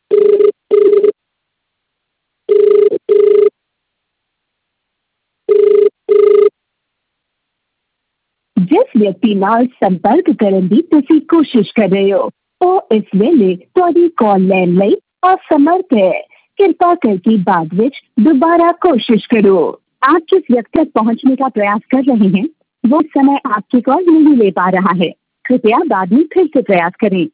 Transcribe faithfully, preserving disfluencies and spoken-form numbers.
जिस व्यक्ति ਨਾਲ ਸੰਪਰਕ ਕਰਨ ਦੀ ਤੁਸੀਂ ਕੋਸ਼ਿਸ਼ ਕਰ ਰਹੇ ਹੋ ਉਹ ਇਸ ਵੇਲੇ ਤੁਹਾਡੀ ਕਾਲ ਲੈਣ ਲਈ असमर्थ है। कृपया करके बाद में दोबारा कोशिश करो। आप जिस व्यक्ति तक पहुंचने का प्रयास कर रहे हैं वो समय आपकी कॉल नहीं ले पा रहा है। कृपया बाद में फिर से प्रयास करें।